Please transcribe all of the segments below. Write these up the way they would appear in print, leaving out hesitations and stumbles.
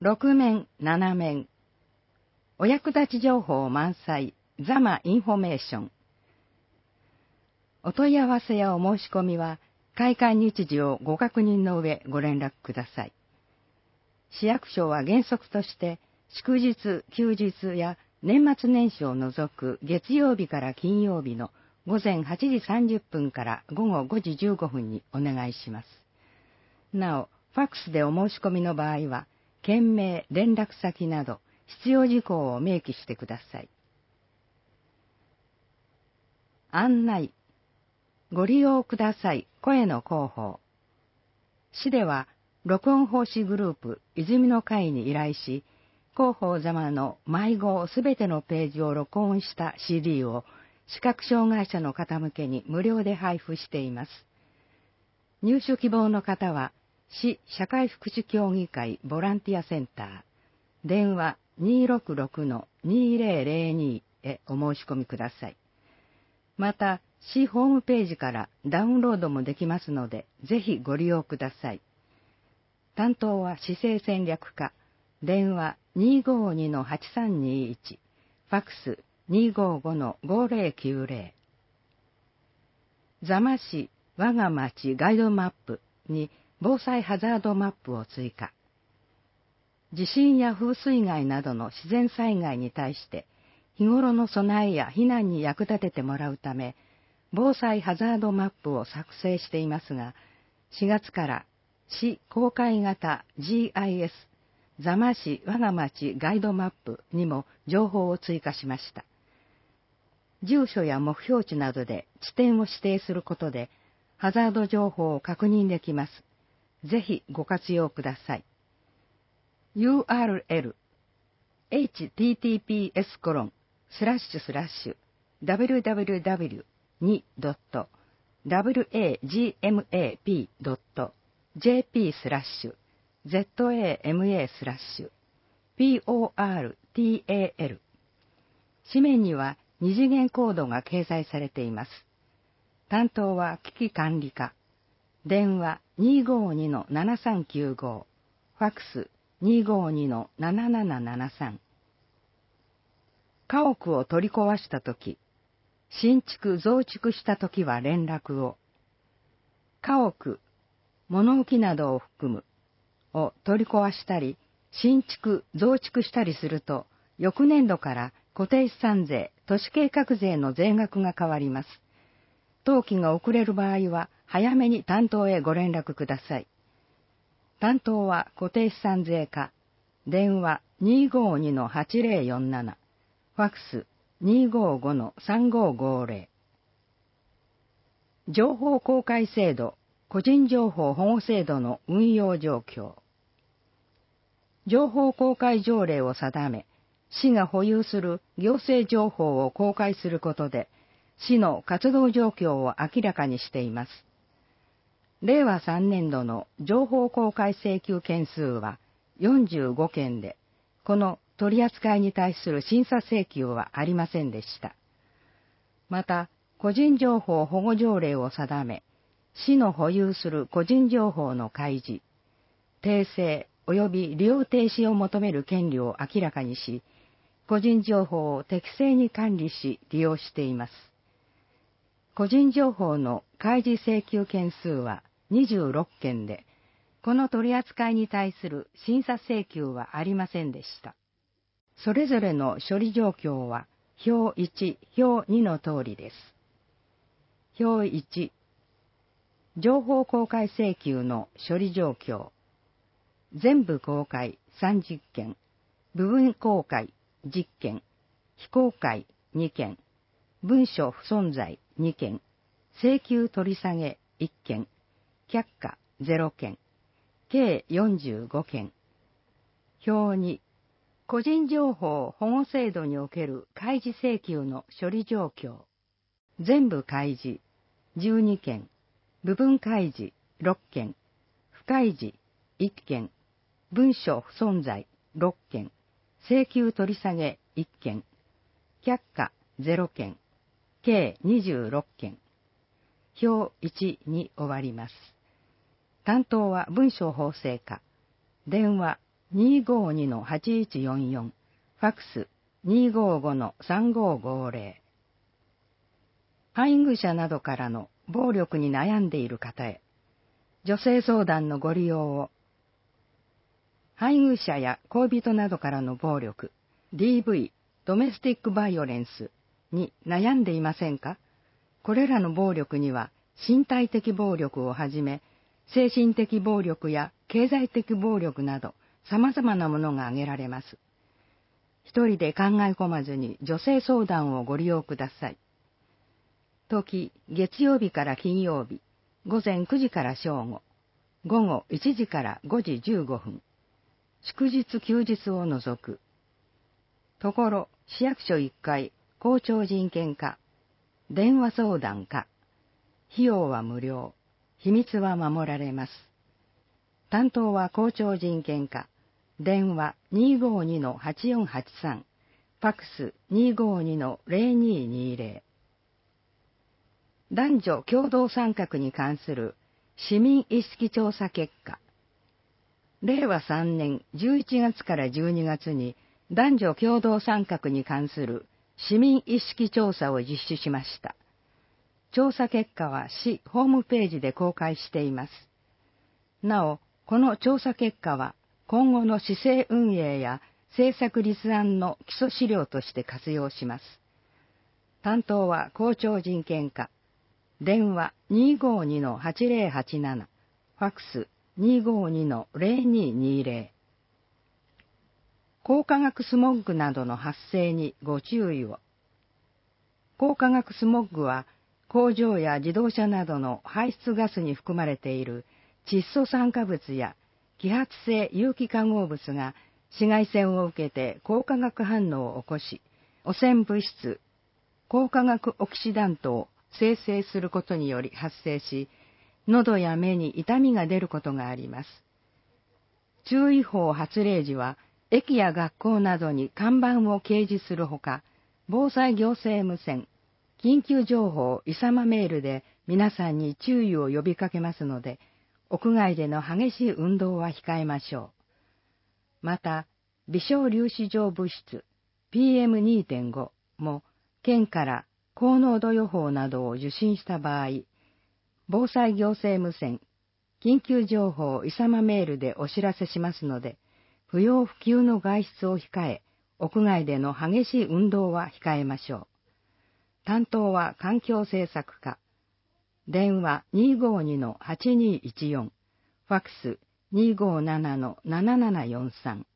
6面7面。お役立ち情報満載、ザマインフォメーション。お問い合わせやお申し込みは、開館日時をご確認の上ご連絡ください。市役所は原則として、祝日、休日や年末年始を除く月曜日から金曜日の午前8時30分から午後5時15分にお願いします。なお、ファックスでお申し込みの場合は、件名、連絡先など必要事項を明記してください。案内。ご利用ください。声の広報。市では、録音奉仕グループ、泉の会に依頼し、広報ざまの迷子すべてのページを録音した CD を視覚障害者の方向けに無料で配布しています。入手希望の方は、市社会福祉協議会ボランティアセンター、電話 266-2002 へお申し込みください。また、市ホームページからダウンロードもできますので、ぜひご利用ください。担当は市政戦略課、電話 252-8321、ファックス 255-5090。座間市我が町ガイドマップに防災ハザードマップを追加。地震や風水害などの自然災害に対して日頃の備えや避難に役立ててもらうため、防災ハザードマップを作成していますが、4月から市公開型 GIS 座間市我が町ガイドマップにも情報を追加しました。住所や目標地などで地点を指定することで、ハザード情報を確認できます。ぜひご活用ください。URL https://www.wagmap.jp/ZAMA/portal。紙面には二次元コードが掲載されています。担当は危機管理課。電話 252-7395。ファックス 252-7773。家屋を取り壊したとき、新築増築したときは連絡を。家屋、物置などを含むを取り壊したり、新築増築したりすると、翌年度から固定資産税、都市計画税の税額が変わります。登記が遅れる場合は、早めに担当へご連絡ください。担当は固定資産税課、電話 252-8047、ファックス 255-3550。情報公開制度、個人情報保護制度の運用状況。情報公開条例を定め、市が保有する行政情報を公開することで、市の活動状況を明らかにしています。令和3年度の情報公開請求件数は45件で、この取り扱いに対する審査請求はありませんでした。また、個人情報保護条例を定め、市の保有する個人情報の開示、訂正及び利用停止を求める権利を明らかにし、個人情報を適正に管理し利用しています。個人情報の開示請求件数は26件で、この取り扱いに対する審査請求はありませんでした。それぞれの処理状況は表1、表2の通りです。表1、情報公開請求の処理状況。全部公開30件、部分公開10件、非公開2件、文書不存在2件、請求取り下げ1件、却下0件、計45件。表2、個人情報保護制度における開示請求の処理状況。全部開示12件、部分開示6件、不開示1件、文書不存在6件、請求取り下げ1件、却下0件、計26件。表1に終わります。担当は文書法制課、電話 252-8144、ファックス255-3550。配偶者などからの暴力に悩んでいる方へ、女性相談のご利用を。配偶者や恋人などからの暴力、DV、ドメスティックバイオレンスに悩んでいませんか？これらの暴力には身体的暴力をはじめ、精神的暴力や経済的暴力など様々なものが挙げられます。一人で考え込まずに女性相談をご利用ください。時、月曜日から金曜日、午前9時から正午、午後1時から5時15分、祝日休日を除く。ところ、市役所1階、校長人権課、電話相談課。費用は無料。秘密は守られます。担当は校長人権課。電話252-8483。ファックス252-0220。男女共同参画に関する市民意識調査結果。令和3年11月から12月に男女共同参画に関する市民意識調査を実施しました。調査結果は市ホームページで公開しています。なお、この調査結果は今後の市政運営や政策立案の基礎資料として活用します。担当は校長人権課。電話252-8087。ファックス252-0220。光化学スモッグなどの発生にご注意を。光化学スモッグは工場や自動車などの排出ガスに含まれている窒素酸化物や揮発性有機化合物が紫外線を受けて光化学反応を起こし、汚染物質、光化学オキシダントを生成することにより発生し、喉や目に痛みが出ることがあります。注意報発令時は、駅や学校などに看板を掲示するほか、防災行政無線、緊急情報いさまメールで皆さんに注意を呼びかけますので、屋外での激しい運動は控えましょう。また、微小粒子状物質 PM2.5 も県から高濃度予報などを受信した場合、防災行政無線、緊急情報いさまメールでお知らせしますので、不要不急の外出を控え、屋外での激しい運動は控えましょう。担当は環境政策課。電話252-8214。ファックス257-7743。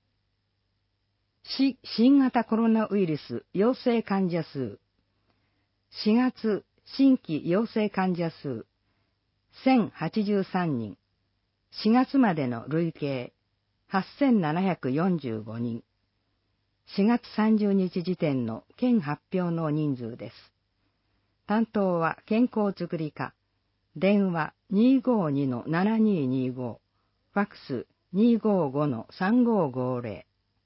市新型コロナウイルス陽性患者数。4月新規陽性患者数1083人。4月までの累計8745人。4月30日時点の県発表の人数です。担当は健康づくり課。電話252-7225。ファックス255-3550。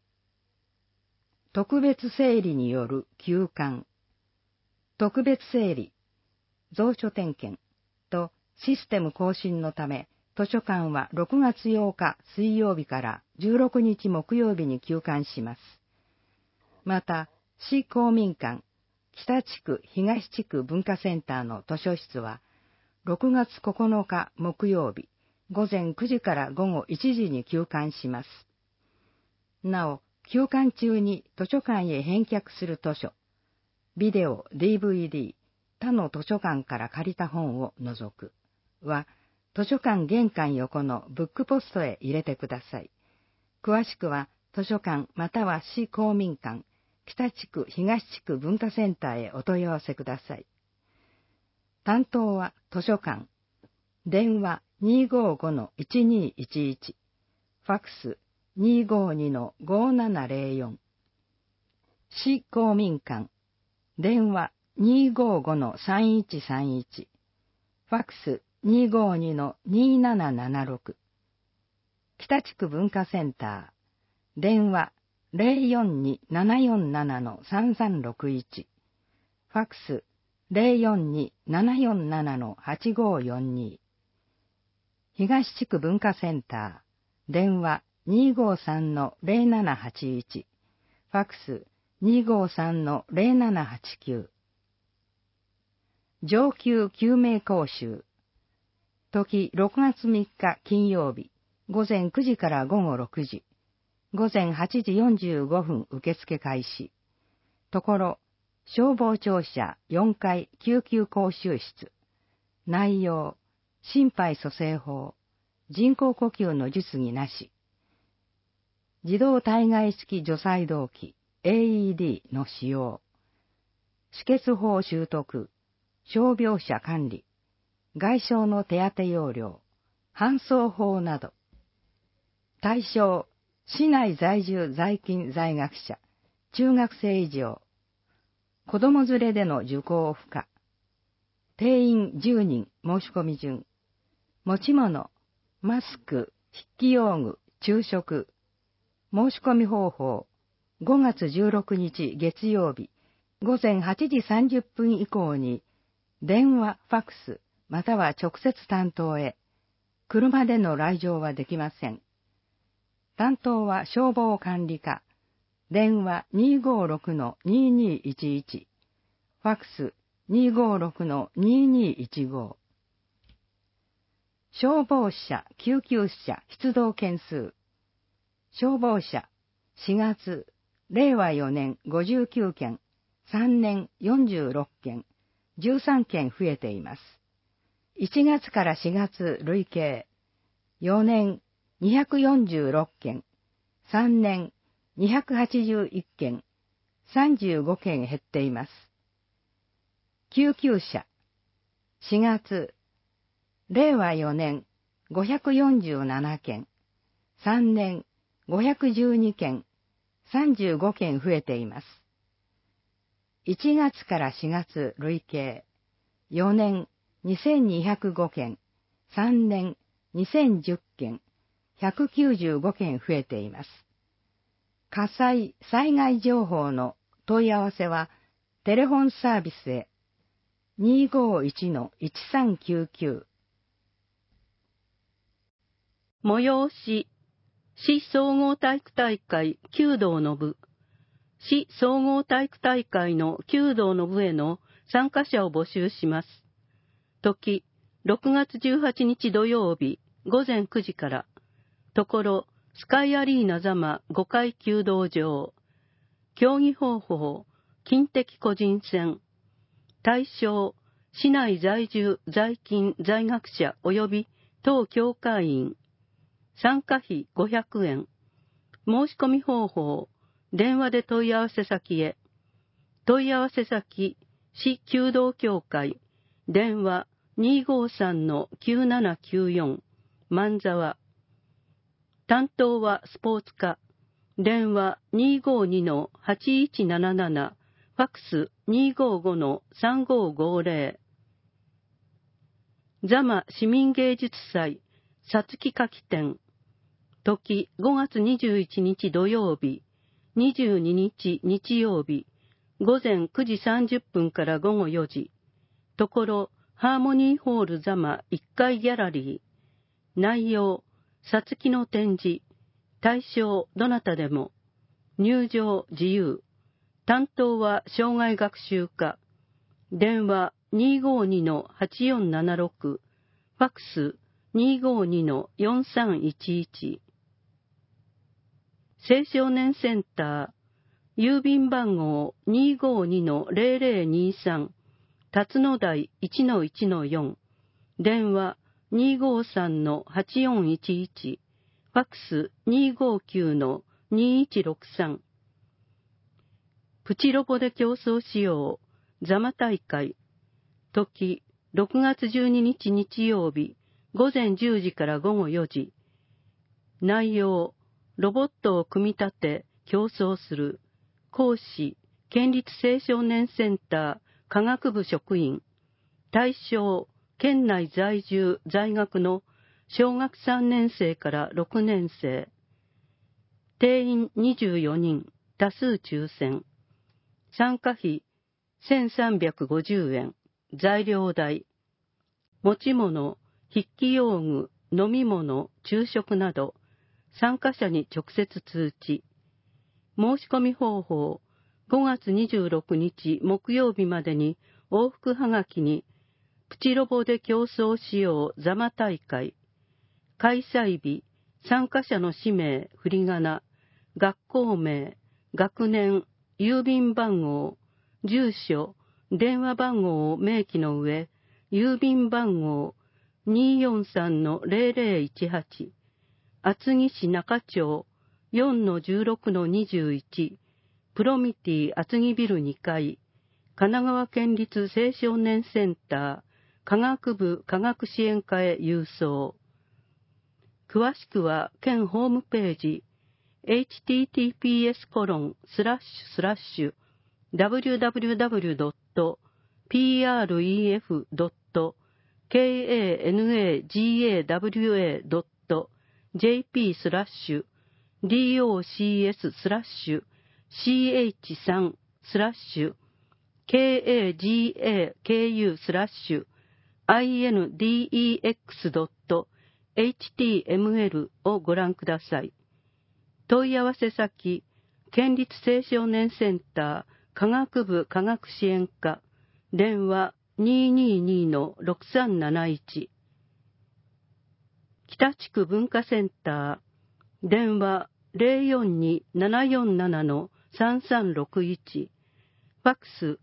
特別整理による休館。特別整理、蔵書点検とシステム更新のため、図書館は6月8日水曜日から16日木曜日に休館します。また、市公民館、北地区東地区文化センターの図書室は、6月9日木曜日、午前9時から午後1時に休館します。なお、休館中に図書館へ返却する図書、ビデオ、DVD、他の図書館から借りた本を除くは、図書館玄関横のブックポストへ入れてください。詳しくは、図書館または市公民館、北地区東地区文化センターへお問い合わせください。担当は図書館。電話255-1211。ファックス252-5704。市公民館。電話255-3131。ファックス252-2776。北地区文化センター。電話042-747-3361。ファックス042-747-8542。東地区文化センター。電話 253-0781、ファックス253-0789。上級救命講習。時6月3日金曜日、午前9時から午後6時、午前8時45分受付開始。ところ、消防庁舎4階救急講習室。内容、心肺蘇生法、人工呼吸の術儀なし。自動体外式除細動器 AED の使用。止血法習得、傷病者管理、外傷の手当要領、搬送法など。対象、市内在住在勤在学者、中学生以上。子供連れでの受講不可。定員10人申し込み順。持ち物、マスク、筆記用具、昼食。申し込み方法、5月16日月曜日、午前8時30分以降に、電話、ファックス、または直接担当へ。車での来場はできません。担当は消防管理課。電話 256-2211。ファックス 256-2215。消防車、救急車出動件数。消防車、4月、令和4年59件、3年46件、13件増えています。1月から4月累計、4年246件、3年281件、35件減っています。救急車、4月、令和4年547件、3年512件、35件増えています。1月から4月累計、4年2205件、3年2010件、195件増えています。火災・災害情報の問い合わせは、テレフォンサービスへ、251-1399。 催し、市総合体育大会弓道の部。市総合体育大会の弓道の部への参加者を募集します。時、6月18日土曜日、午前9時から。ところ、スカイアリーナ座間5階弓道場。競技方法、近的個人戦。対象、市内在住、在勤、在学者及び当教会員。参加費500円。申し込み方法、電話で問い合わせ先へ。問い合わせ先、市弓道協会、電話 253-9794、万沢。担当はスポーツ課、電話 252-8177、ファックス 255-3550。座間市民芸術祭、さつき夏季展。時5月21日土曜日、22日日曜日、午前9時30分から午後4時。ところ、ハーモニーホール座間1階ギャラリー。内容、さつきの展示。対象、どなたでも。入場自由。担当は障害学習課。電話 252-8476。ファックス 252-4311。青少年センター、郵便番号 252-0023、辰野台 1-1-4、電話 253-8411、ファックス 259-2163。プチロボで競争しよう、座間大会。時、6月12日日曜日、午前10時から午後4時。内容、ロボットを組み立て、競争する。講師、県立青少年センター、科学部職員。対象、県内在住、在学の小学3年生から6年生。定員24人、多数抽選。参加費、1350円。材料代。持ち物、筆記用具、飲み物、昼食など、 参加者に直接通知。申し込み方法、5月26日木曜日までに往復はがきに、プチロボで競争しよう座間大会、開催日、参加者の氏名、振り仮名、学校名、学年、郵便番号、住所、電話番号を明記の上、郵便番号 243-0018、厚木市中町 4-16-21、プロミティ厚木ビル2階、神奈川県立青少年センター、科学部科学支援課へ郵送。詳しくは県ホームページ https://www.kansgawh.jp/cancdex.html をご覧ください。問い合わせ先、県立青少年センター科学部科学支援課、電話 222-6371。北地区文化センター、電話 042-747-3361、ファックス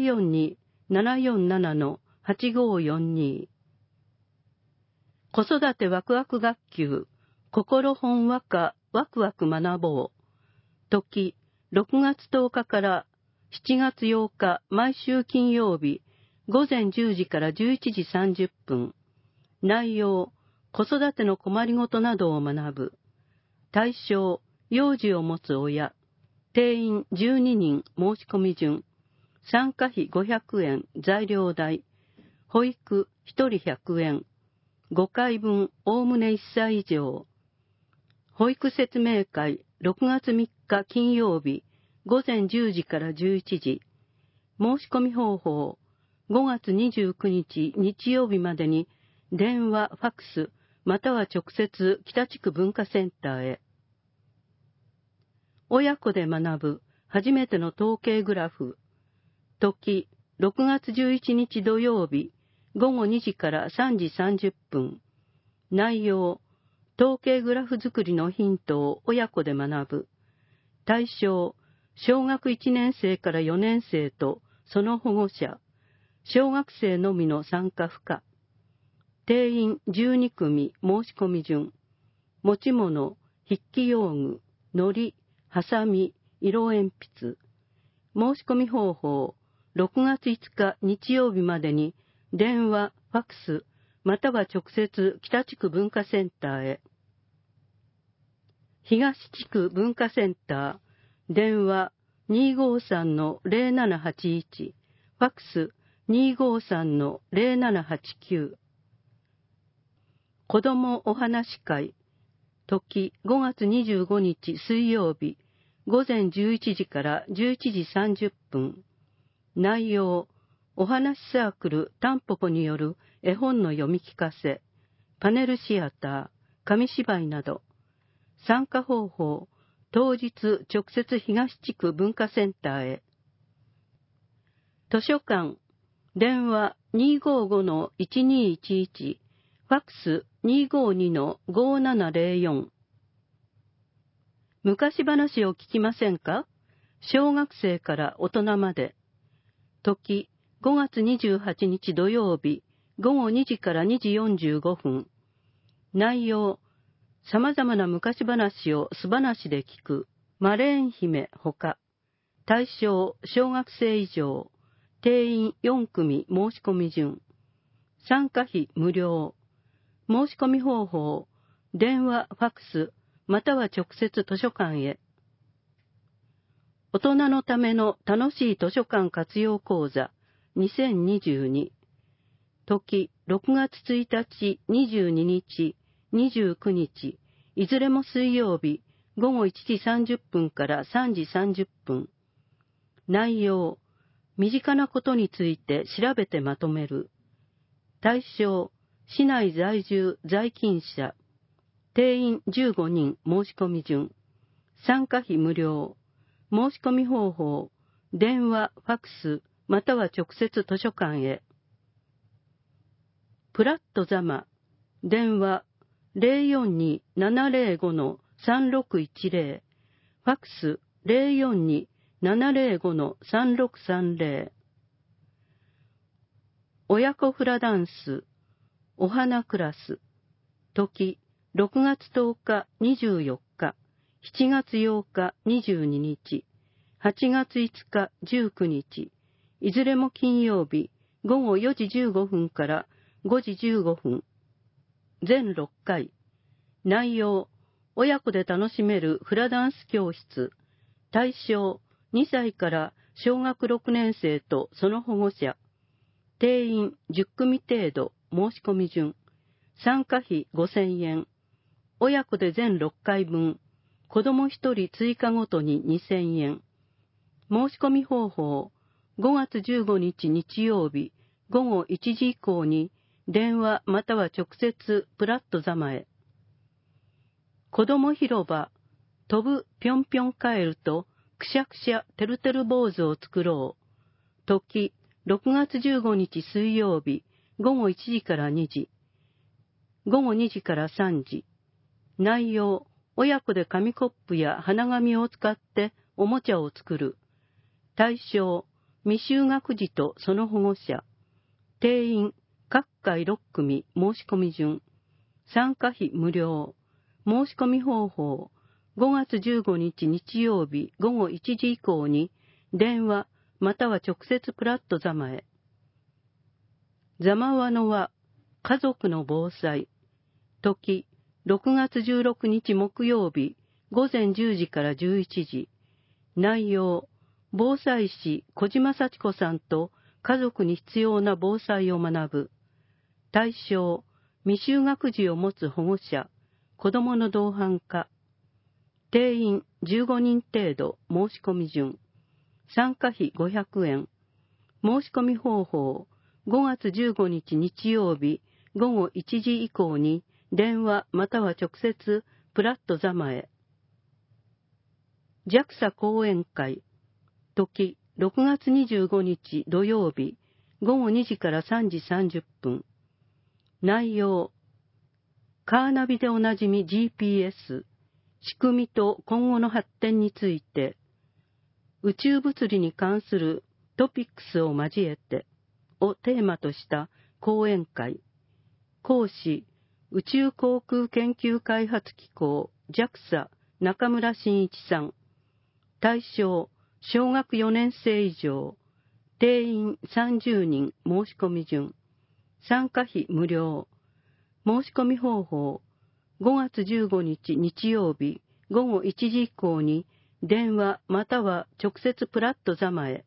042-747-8542。子育てワクワク学級、心ほんわかワクワク学ぼう。時、6月10日から7月8日毎週金曜日、午前10時から11時30分。内容、子育ての困りごとなどを学ぶ。対象、幼児を持つ親。定員12人申し込み順。参加費500円、材料代。保育1人100円。5回分、おおむね1歳以上。保育説明会、6月3日金曜日、午前10時から11時。申し込み方法、5月29日日曜日までに、電話、ファックス、または直接北地区文化センターへ。親子で学ぶ、初めての統計グラフ。時、6月11日土曜日、午後2時から3時30分。内容、統計グラフ作りのヒントを親子で学ぶ。対象、小学1年生から4年生とその保護者。小学生のみの参加不可。定員12組申し込み順。持ち物、筆記用具、糊、ハサミ、色鉛筆。申し込み方法、6月5日日曜日までに、電話、ファックス、または直接北地区文化センターへ。東地区文化センター、電話 253-0781、ファックス 253-0789。子どもお話会、時5月25日水曜日、午前11時から11時30分。内容、お話サークルタンポポによる絵本の読み聞かせ、パネルシアター、紙芝居など。参加方法、当日直接東地区文化センターへ。図書館、電話 255-1211、ファックス 252-5704。昔話を聞きませんか？小学生から大人まで。時、5月28日土曜日、午後2時から2時45分。内容、様々な昔話を素話で聞く、マレーン姫ほか。対象、小学生以上。定員4組申し込み順。参加費無料。申し込み方法、電話、ファックス、または直接図書館へ。大人のための楽しい図書館活用講座2022。時、6月1日、22日、29日、いずれも水曜日、午後1時30分から3時30分。内容、身近なことについて調べてまとめる。対象、市内在住在勤者。 定員15人申し込み順。参加費無料。申し込み方法、電話、ファクス、または直接図書館へ。プラットザマ、電話 042-705-3610、ファクス 042-705-3630。親子フラダンス、お花クラス、時、6月10日24日、7月8日22日、8月5日19日、いずれも金曜日、午後4時15分から5時15分。全6回。内容、親子で楽しめるフラダンス教室。対象、2歳から小学6年生とその保護者。定員10組程度、申し込み順。参加費5000円。親子で全6回分。子供1人追加ごとに2000円。申し込み方法、5月15日日曜日午後1時以降に電話または直接プラットザマへ。子供広場、飛ぶぴょんぴょんカエルとくしゃくしゃてるてる坊主を作ろう。時、6月15日水曜日午後1時から2時。午後2時から3時。内容、親子で紙コップや花紙を使っておもちゃを作る。対象、未就学児とその保護者。定員、各回6組申し込み順。参加費無料。申し込み方法、5月15日日曜日午後1時以降に電話または直接プラットザマへ。ザマワの輪、家族の防災。時、6月16日木曜日午前10時から11時。内容、防災士小島幸子さんと家族に必要な防災を学ぶ。対象、未就学児を持つ保護者、子どもの同伴化。定員15人程度、申し込み順。参加費500円。申し込み方法、5月15日日曜日午後1時以降に電話または直接プラットザマへ。JAXA 講演会。時、6月25日土曜日午後2時から3時30分。内容、カーナビでおなじみ GPS、仕組みと今後の発展について、宇宙物理に関するトピックスを交えてをテーマとした講演会。講師、宇宙航空研究開発機構 JAXA 中村真一さん。対象、小学4年生以上。定員30人申し込み順。参加費無料。申し込み方法、5月15日日曜日午後1時以降に電話または直接プラットザマへ。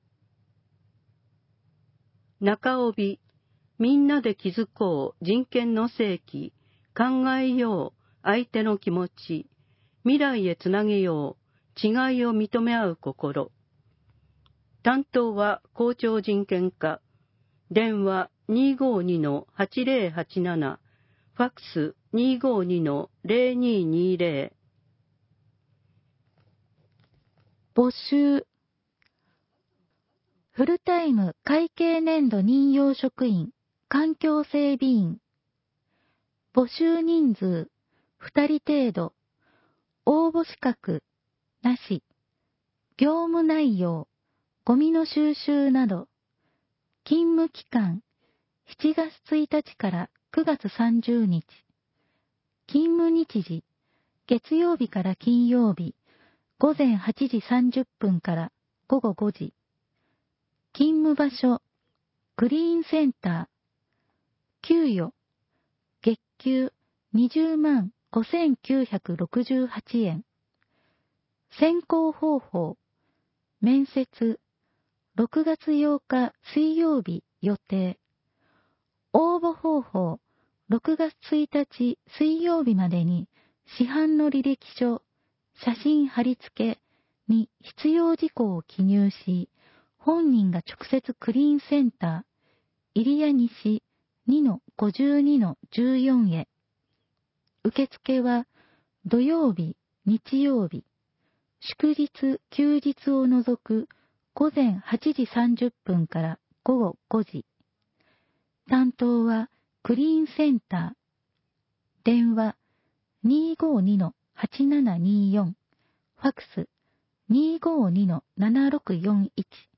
中帯、みんなで気づこう人権の世紀、考えよう相手の気持ち、未来へつなげよう違いを認め合う心。担当は校長人権課。電話 252-8087、ファックス 252-0220。 募集。フルタイム会計年度任用職員、環境整備員。募集人数2人程度。応募資格なし。業務内容、ゴミの収集など。勤務期間7月1日から9月30日。勤務日時、月曜日から金曜日、午前8時30分から午後5時。勤務場所、クリーンセンター。給与、月給20万5968円。選考方法、面接、6月8日水曜日予定。応募方法、6月1日水曜日までに市販の履歴書、写真貼り付けに必要事項を記入し、本人が直接クリーンセンター、入谷西 2-52-14 へ。 受付は土曜日、日曜日、祝日、休日を除く午前8時30分から午後5時。担当はクリーンセンター。電話 252-8724。ファクス 252-7641。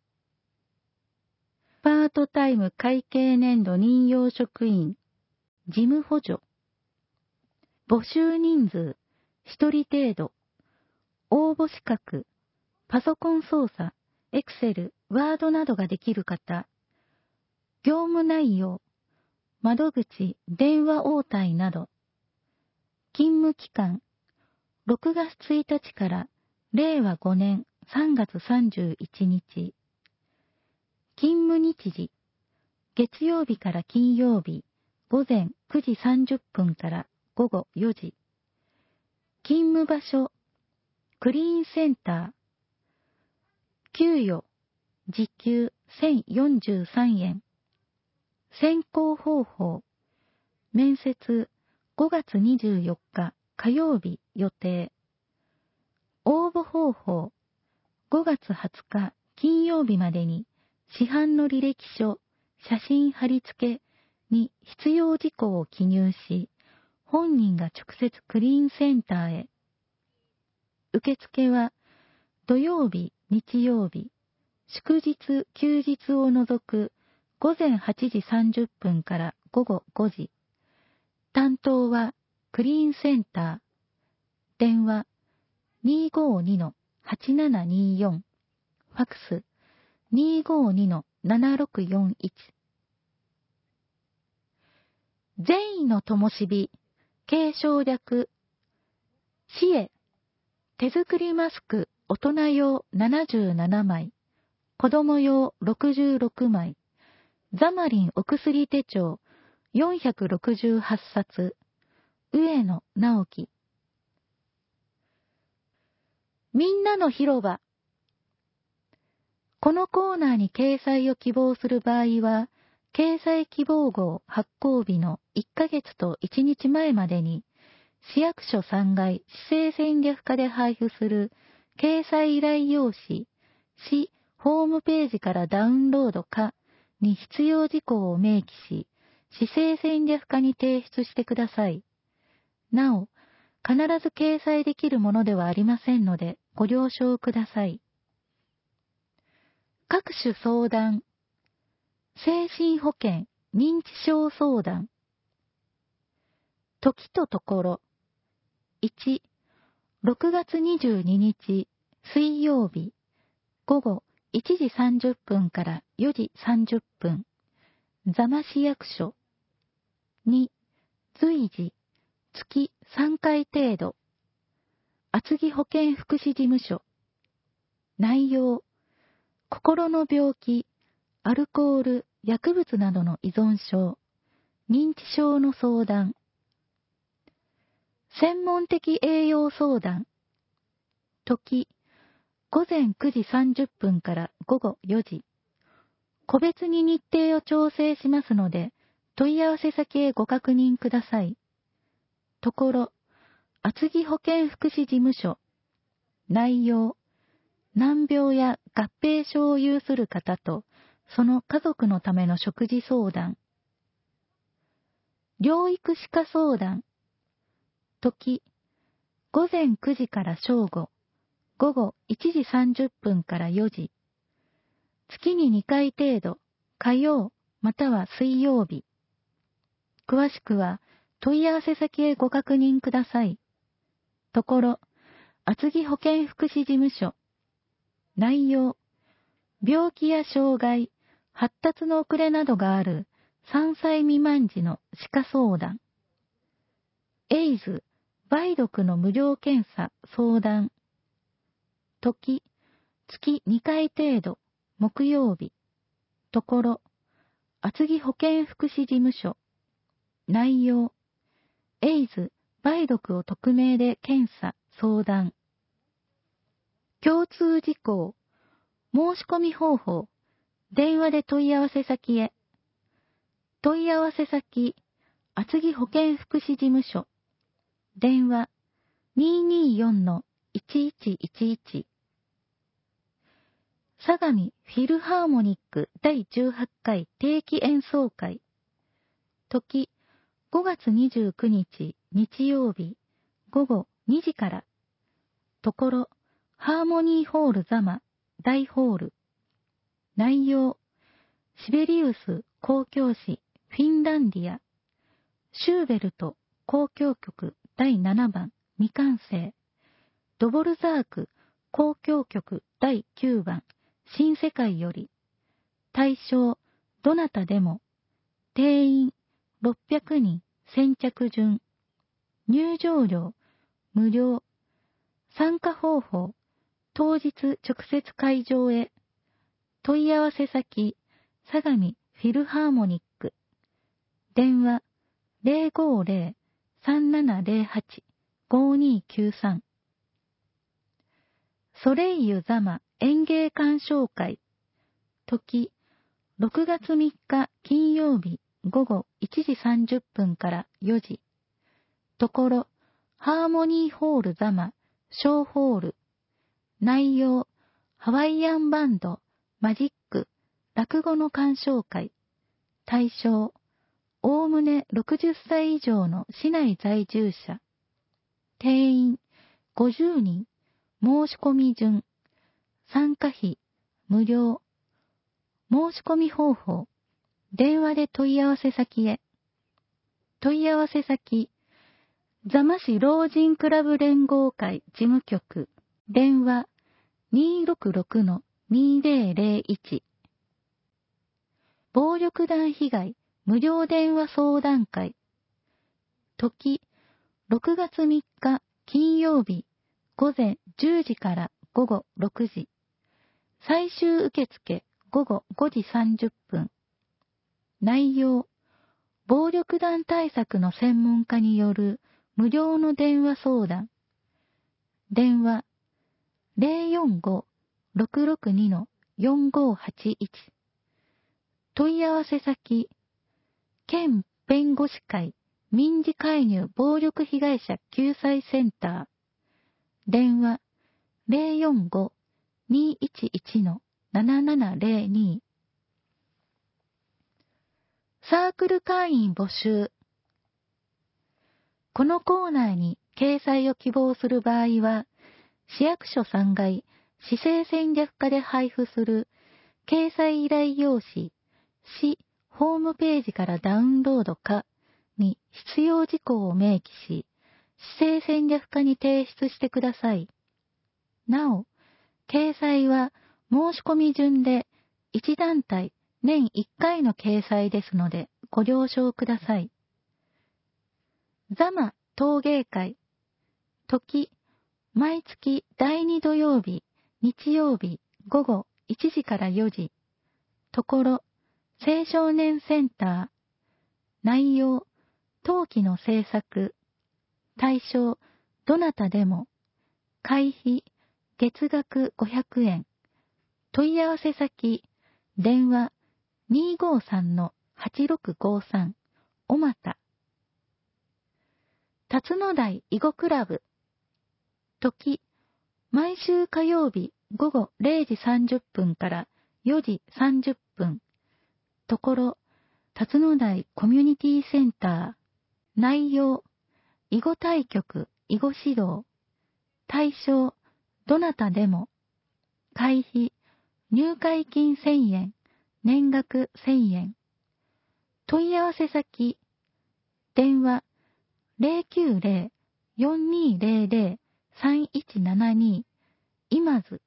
パートタイム会計年度任用職員、事務補助。募集人数、1人程度。応募資格、パソコン操作、エクセル、ワードなどができる方。業務内容、窓口、電話応対など。勤務期間、6月1日から令和5年3月31日。勤務日時、月曜日から金曜日、午前9時30分から午後4時。勤務場所、クリーンセンター。給与、時給1043円。選考方法、面接5月24日火曜日予定。応募方法、5月20日金曜日までに市販の履歴書、写真貼り付けに必要事項を記入し、本人が直接クリーンセンターへ。受付は土曜日、日曜日、祝日、休日を除く午前8時30分から午後5時。担当はクリーンセンター。電話 252-8724。ファクス 252-7641。善意の灯火、継承略。市へ、手作りマスク、大人用77枚、子供用66枚、ザマリンお薬手帳468冊、上野直樹。みんなの広場。このコーナーに掲載を希望する場合は、掲載希望号発行日の1ヶ月と1日前までに、市役所3階市政戦略課で配布する掲載依頼用紙、市ホームページからダウンロードかに必要事項を明記し、市政戦略課に提出してください。なお、必ず掲載できるものではありませんので、ご了承ください。各種相談、精神保健、認知症相談。時とところ。1、6月22日、水曜日、午後1時30分から4時30分、座間市役所。2、随時、月3回程度、厚木保健福祉事務所。内容、心の病気、アルコール、薬物などの依存症、認知症の相談。専門的栄養相談。時、午前9時30分から午後4時。個別に日程を調整しますので、問い合わせ先へご確認ください。ところ、厚木保健福祉事務所。内容、難病や合併症を有する方と、その家族のための食事相談。療育歯科相談。時、午前9時から正午、午後1時30分から4時。月に2回程度、火曜または水曜日。詳しくは問い合わせ先へご確認ください。ところ、厚木保健福祉事務所。内容、病気や障害、発達の遅れなどがある3歳未満児の歯科相談。エイズ、梅毒の無料検査相談。時、月2回程度、木曜日。ところ、厚木保健福祉事務所。内容、エイズ、梅毒を匿名で検査、相談。共通事項、申し込み方法、電話で問い合わせ先へ。問い合わせ先、厚木保健福祉事務所。 電話 224-1111。相模フィルハーモニック第18回定期演奏会。時5月29日日曜日午後2時から。ところハーモニーホール座間大ホール。内容シベリウス交響詩フィンランディア。シューベルト交響曲第7番未完成。ドボルザーク交響曲第9番新世界より。対象どなたでも。定員600人先着順。入場料無料。参加方法当日直接会場へ。問い合わせ先相模フィルハーモニック。電話050-3708-5293。ソレイユ座間演芸鑑賞会。時6月3日金曜日午後1時30分から4時。ところハーモニーホール座間小ホール。内容ハワイアンバンドマジック落語の鑑賞会。対象おおむね60歳以上の市内在住者。定員50人。申し込み順。参加費無料。申し込み方法電話で問い合わせ先へ。問い合わせ先座間市老人クラブ連合会事務局。電話 266-2001。暴力団被害無料電話相談会。時6月3日金曜日午前10時から午後6時。最終受付午後5時30分。内容暴力団対策の専門家による無料の電話相談。電話 045-662-4581。問い合わせ先県弁護士会民事介入暴力被害者救済センター。電話 045-211-7702。サークル会員募集。このコーナーに掲載を希望する場合は、市役所3階市政戦略課で配布する掲載依頼用紙、市ホームページからダウンロードかに必要事項を明記し、市政戦略課に提出してください。なお、掲載は申し込み順で1団体年1回の掲載ですのでご了承ください。座間陶芸会。時、毎月第2土曜日、日曜日午後1時から4時。ところ、青少年センター。内容、陶器の制作。対象、どなたでも。会費、月額500円。問い合わせ先、電話 253-8653。おまた。辰野台囲碁クラブ。時、毎週火曜日午後0時30分から4時30分。ところ、辰野台コミュニティセンター。内容、囲碁対局、囲碁指導。対象、どなたでも。会費、入会金1000円、年額1000円。問い合わせ先、電話090-4200-3172。今津。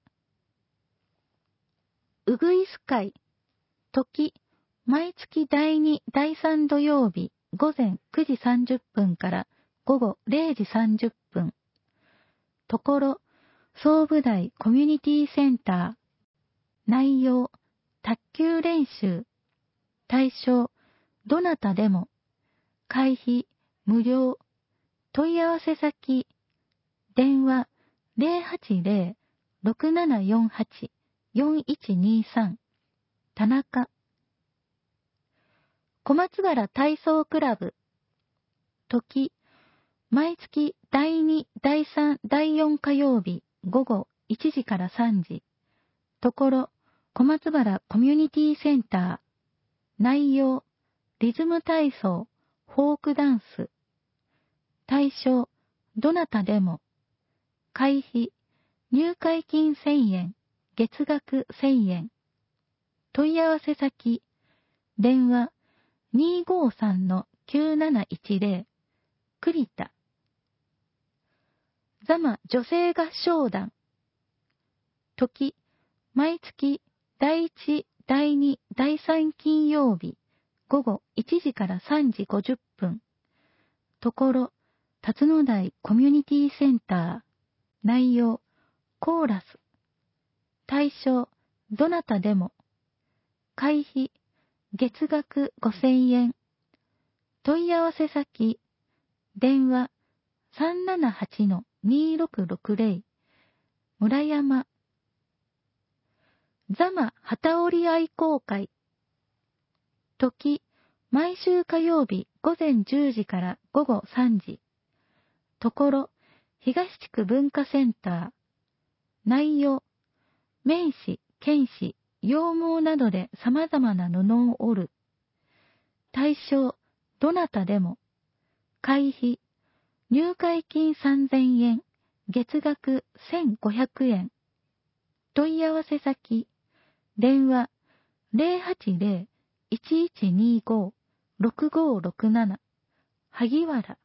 うぐいす会。時、毎月第2、第3土曜日午前9時30分から午後0時30分。ところ、総武台コミュニティセンター。内容、卓球練習。対象、どなたでも。会費、無料。問い合わせ先、電話 080-6748-4123。田中。小松原体操クラブ。時、 毎月第2、第3、第4火曜日午後1時から3時。ところ、小松原コミュニティセンター。内容、リズム体操、フォークダンス。対象、どなたでも。会費、入会金1000円、月額1000円。問い合わせ先、電話 253-9710、栗田。座間女性合唱団。時、毎月第1、第2、第3金曜日、午後1時から3時50分。ところ、辰野台コミュニティセンター。内容、コーラス。対象、どなたでも。会費、月額5000円。問い合わせ先、電話 378-2660、村山。座間旗織愛好会。時、毎週火曜日午前10時から午後3時。ところ、東地区文化センター。内容、綿糸、剣糸、羊毛などで様々な布を織る。対象、どなたでも。会費、入会金3000円、月額1500円。問い合わせ先、電話 080-1125-6567、萩原。